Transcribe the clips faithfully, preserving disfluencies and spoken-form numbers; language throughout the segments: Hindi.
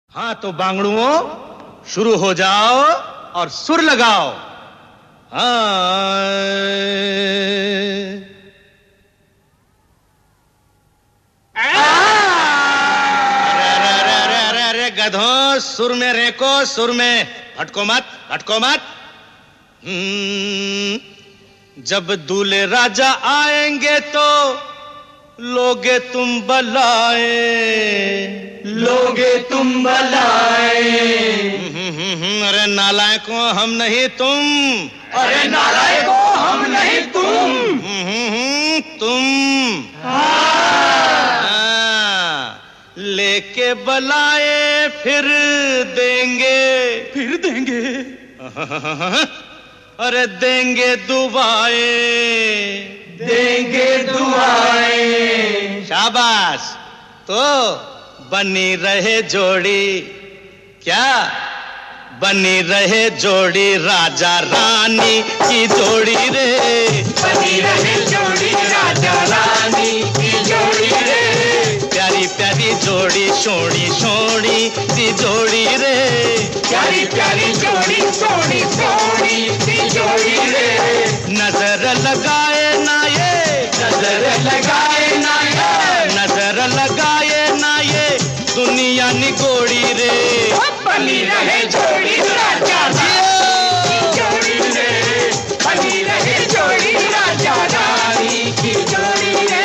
हाँ तो बांगड़ुओं शुरू हो जाओ और सुर लगाओ। हाँ गधों, सुर में रेको, सुर में भटको मत, भटको मत। जब दूल्हे राजा आएंगे तो लोगे तुम बलाए, लोगे तुम बलाए। अरे नालायकों हम नहीं तुम, अरे नालायकों हम नहीं तुम, तुम हाँ। लेके बलाए फिर देंगे, फिर देंगे। अरे देंगे दुआएं, देंगे दुआएं। शाबाश। तो बनी रहे जोड़ी, क्या बनी रहे जोड़ी राजा रानी की जोड़ी रे, बनी रहे जोड़ी राजा रानी की जोड़ी रे। प्यारी प्यारी जोड़ी सोनी सोनी सी जोड़ी रे, प्यारी प्यारी जोड़ी सोनी सोनी सी जोड़ी रे। नजर लगाए ना ये, नजर लगाए ना ये, नजर लगाए ना ये दुनिया निगोड़ी रे। बनी रहे जोड़ी राजा रानी की जोड़ी रे, बनी रहे जोड़ी राजा रानी की जोड़ी रे।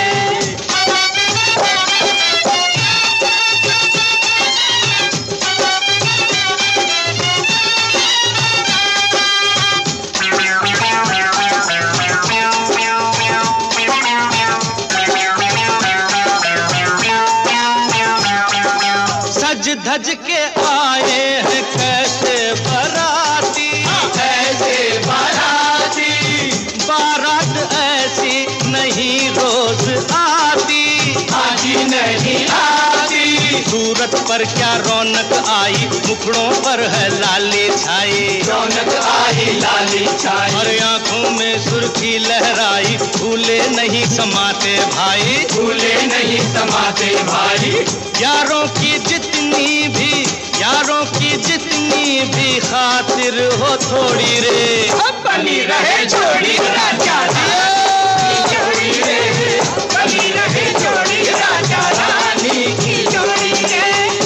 धज के आए हैं कैसे बराती, कैसे बराती। बारात ऐसी नहीं रोज आती, आती नहीं आती। सूरत पर क्या रौनक आई, मुखड़ों पर है लाली छाई, रौनक आई लाली छाई। और आंखों में सुर्खी लहराई, भूले नहीं समाते भाई, भूले नहीं समाते भाई। यारों की जितनी भी, यारों की जितनी भी खातिर हो थोड़ी रे। बनी रहे जोड़ी राजा रानी की जोड़ी रे, बनी रहे जोड़ी राजा रानी की जोड़ी रे।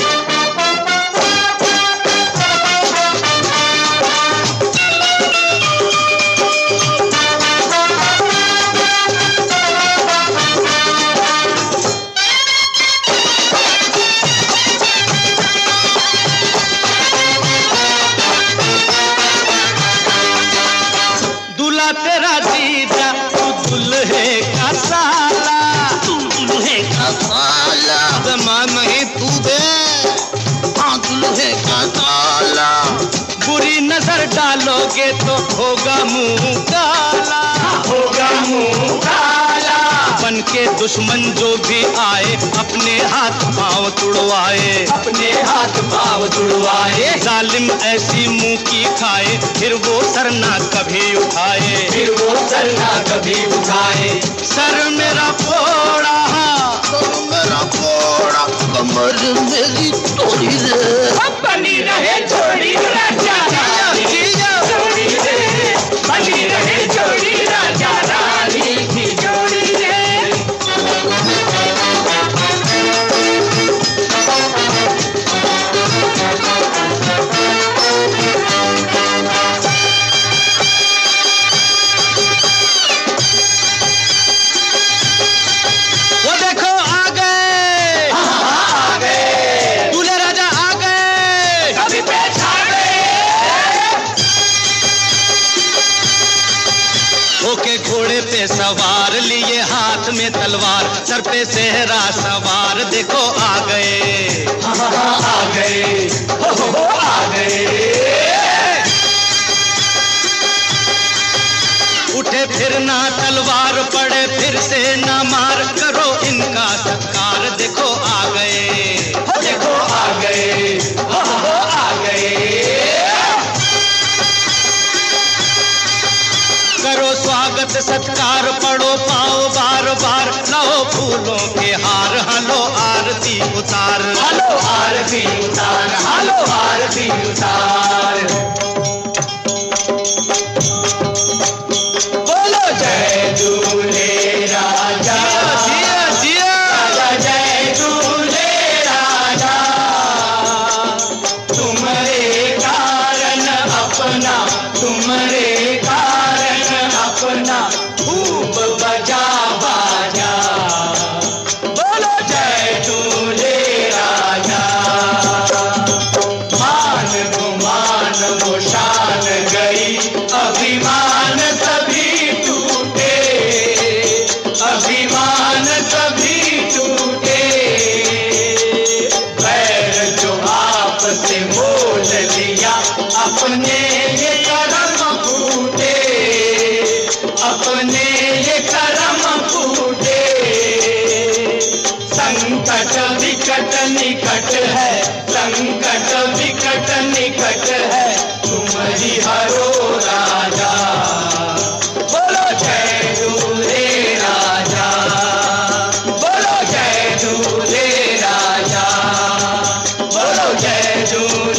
तेरा जीजा तू दुल्हे का साला, तू दुल्हे का साला। दमाद नहीं तू दे, हाँ दुल्हे का साला। बुरी नजर डालोगे तो होगा मुंह काला, होगा मुंह काला। बन के दुश्मन जो भी आए अपने हाथ पांव तुड़वाए, अपने हाथ पांव तुड़वाए। जालिम ऐसी मुंह की खाए फिर वो सर ना कभी उठाए, फिर वो सर ना कभी उठाए। सर मेरा फोड़ा, सर मेरा फोड़ा, कमर मेरी तोड़ी रे। बनी रहे जोड़ी राजा रानी की जोड़ी रे, बनी रहे जोड़ी राजा रानी की जोड़ी रे। वो देखो आ गए, आ गए दूल्हे राजा आ गए, कभी पेश आ गए। होके घोड़े पे सवार लिए हाथ में तलवार, सर पे सेहरा सवार देखो आ गए, आ गए, हो हो हो आ गए। उठे फिर ना तलवार पड़े फिर से ना मार, करो इनका सत्कार देखो आ गए, देखो आ गए, हो हो आ गए। करो स्वागत सत्कार पढ़ो पाओ बार बार, लो फूलों के हार, हलो आरती उतार, हलो आरती उतार। उतार। बोलो जय दूल्हे राजा, जिया जिया राजा जय दूल्हे राजा। तुम्हारे कारण अपना, तुम्हारे कारण अपना खूब बजा बाजा। बोलो जय दूल्हे राजा। मान गुमान वो शान गई, अभिमान कभी टूटे, अभिमान कभी टूटे। पैर जो आपसे मोल लिया, अपने ये करम फूटे, अपने ये करम फूटे। संकट विकट निकट है, संकट विकट निकट है, तुम ही हरो राजा। बोलो जय दूल्हे राजा, बोलो जय दूल्हे राजा, बोलो जय दूल्हे